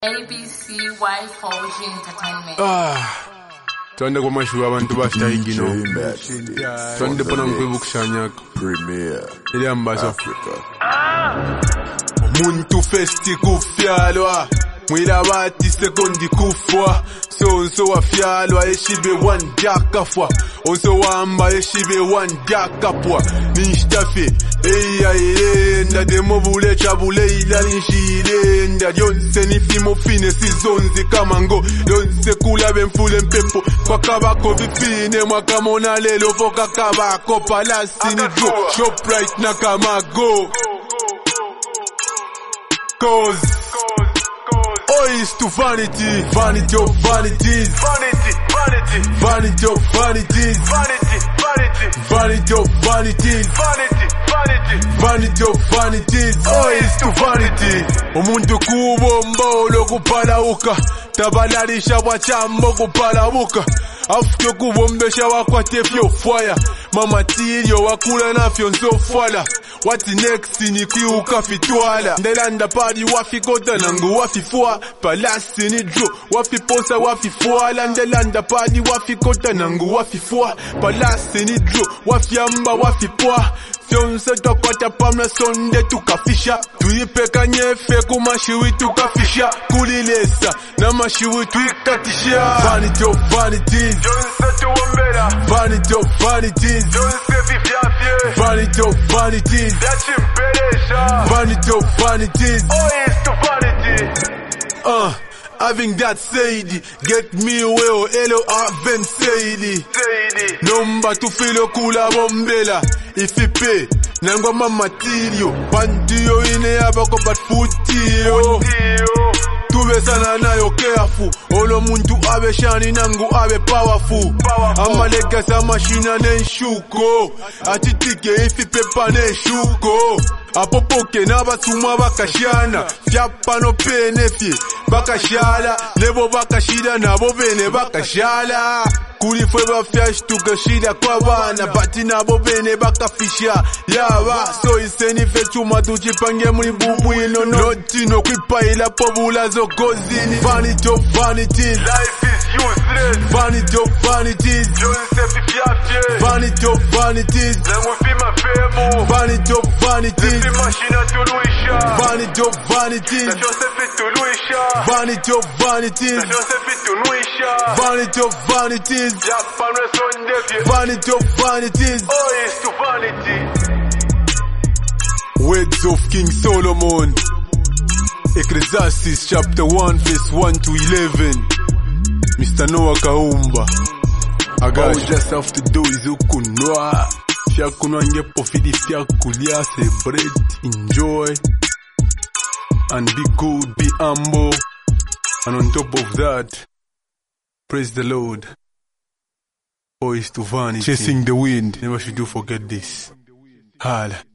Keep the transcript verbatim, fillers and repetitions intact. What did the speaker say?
A B C Y four G Entertainment. Ah, twende kwa mashuwa abantu bashitayingi no. Twende pona mkwevu kushanyaka Premier ili ambazo Africa. Muntu festi kufyalwa mwila bati sekondi kufwa sonso wafyalwa eshibe wandakafwa onso wamba eshibe wandakapwa nishtafe eya irenda demo bule chabule ila nishirenda yonse nifimo fine sizonzi kamango yonse kula benfule mpepo kwa kabako vipine mwakamona lelo voka kabako palasi ni dro Shoprite na kamago Cause oh, it's to vanity, vanity of vanities, vanity, vanity, vanity of vanities, vanity, vanity, vanity of vanities, vanity, vanity, vanity of vanities. Oh, it's to vanity. Umuntu kubombo lokupalauka, tabalalisha wachambo kupalauka. After kubombesha wakwate fyo fire, mama tirio wakula na fyo nzo fwala. What's next ni kiuka fitwala ndelanda padi wafikota nangu wafifua palasi ni dro wafiposa wafifwala ndelanda padi wafikota nangu wafifua palasi ni dro wafyamba wafipwa fyonse tokwata pamna sonde tukafisha tuipeka nyefe kumashiwi tukafisha kulilesa na mashiwi tuikatisha vanity of vanities jonse tuombela vanity of vanities jonse vifyafye vanity of vanities vanity of vanities. Oh, it's to vanity. Uh, having that said, get me well, hello, I've said. Number to feel kula bombela. If you pay, nangwa mama tirio. Pantiyo ine abako but futiyo. Tuve sana nayo careful. Olo muntu abe shani nangu abe powerful. Amalega sa machina ne shuko. Atitike ifi pepa ne shuko. Apopoke na basuma bakashana. Fyapa no pene fye. Bakashala. Lebo bakashida na bobene bakashala. Kuli fwe bafyash tukashida kwa bana. Bati na bobene bakafisha. Yaba so iseni fechuma tujipange muli bubu ino noti no kwipa ila pobula zo gozini. Vanity of vanities. Life is useless. Vanity of vanities. Vanity of vanities. Vanity of vanities. Vanity of vanities. Vanity of vanities. Vanity of vanities. Vanity of vanities. Oh, it's to vanity. Words of King Solomon. Ecclesiastes chapter one verse one to eleven. Mister Noah Kaumba. All you just have to do is ukunwa. Fiakunwa ngepo fidi fiakulia, celebrate, enjoy, and be good, be humble. And on top of that, praise the Lord. Oh, it's to vanity. Chasing the wind. Never should you forget this. Hala.